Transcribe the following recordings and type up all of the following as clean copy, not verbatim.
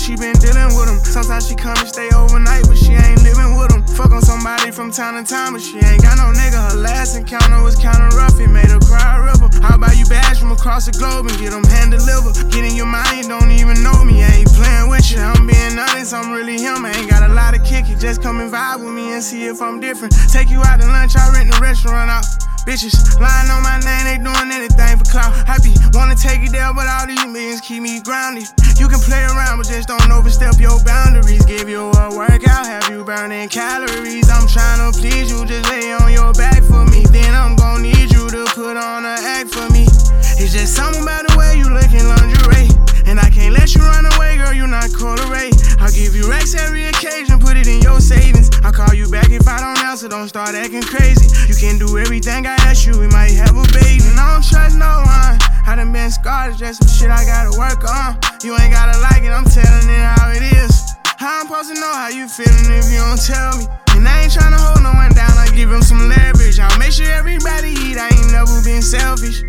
she been dealing with them. Sometimes she come and stay overnight, but she ain't living with them. Fuck on somebody from time to time, but she ain't got no nigga. Her last encounter was kinda rough, it made her cry a river. How about you bash from across the globe and get them hand delivered? Get in your mind, you don't even know me, I ain't playing with you. I'm being honest, I'm really him, I ain't got a lot of kick it. Just come and vibe with me and see if I'm different. Take you out to lunch, I rent the restaurant out. Bitches lying on my name, they doing anything for clout. I be wanna take it there, but all these millions keep me grounded. You can play around, but just don't overstep your boundaries. Give you a workout, have you burning calories. I'm tryna please you, just lay on your back for me. Then I'm gon' need you to put on an act for me. It's just something about the way you look in lingerie, and I can't let you run away, girl, you not correlate. I'll give you racks every occasion, put it in your savings. I'll call you back if I don't answer, don't start acting crazy. You can do everything I ask you, we might have a baby. And I don't trust no one, I done been scarred, it's just some shit I gotta work on. You ain't gotta like it, I'm telling it how it is. How I'm supposed to know how you feeling if you don't tell me? And I ain't tryna hold no one down, I give him some leverage. I'll make sure everybody eat, I ain't never been selfish.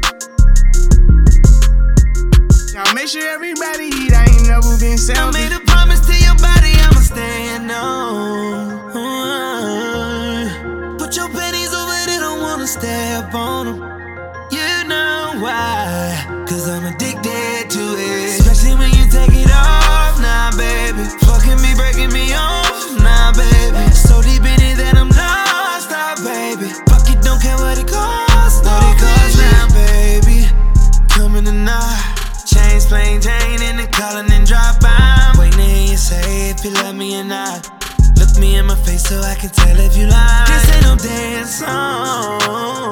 I'll make sure everybody eat, I ain't never been selfish. I made a promise to your body, I'ma stand on. Put your pennies over there, don't wanna step on them. You know why, cause I'm addicted to it. Especially when you take it off, nah baby. Fucking me, breaking me off, nah baby. So deep in it that I'm lost, nah baby. Fuck it, don't care what it costs, what it costs now baby. Coming tonight. Chains, plain Jane, in the calling and drop by. Waiting to hear you say if you love me or not. Look me in my face so I can tell if you lie. This ain't no dance song.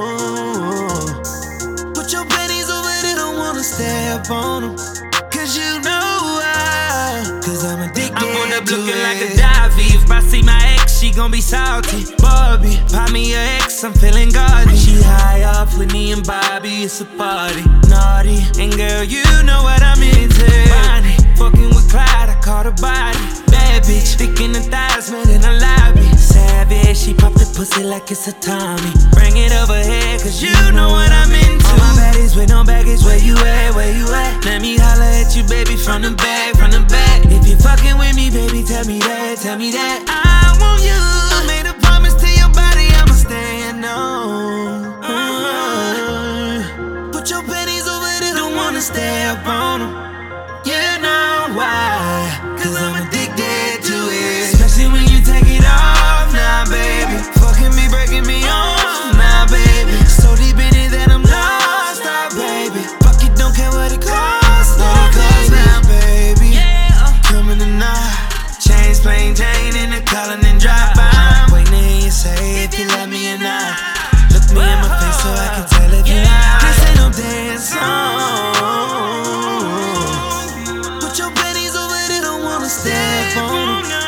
Put your pennies over there, don't wanna step on them. Cause you know why, cause I'm addicted. I'm on up looking like a divey. If I see my ex, she gon' be salty. Barbie, pop me your ex, I'm feeling gaudy. She high off with me and Bobby, it's a party. Naughty, and girl, you know what I'm into. Bonnie, fucking with Clyde, I caught her body. Bad bitch, thick in the thighs, man, in the lobby. Savage, she pop the pussy like it's a Tommy. Bring it over here, cause you know what I'm into. All my baddies with no baggage, where you at, where you at? Let me holler at you, baby, from the back, from the back. If you fucking with me, baby, tell me that, tell me that. I want you. I made a promise to your body, I'ma stand on. Put your pennies over there, don't wanna stay up on them. You know why, cause I'm addicted to it. Especially when you take it off, nah baby. Fucking me, breaking me off, nah baby. So deep in it that I'm lost, nah baby. Fuck it, don't care what it costs, what it costs now baby. Coming tonight, chains, plain Jane, in the calling and drop by. Waiting to hear you say if you love me or not. Look me in my face so I can tell if you lie. This ain't no dance song. Put your pennies over there, don't wanna step on them.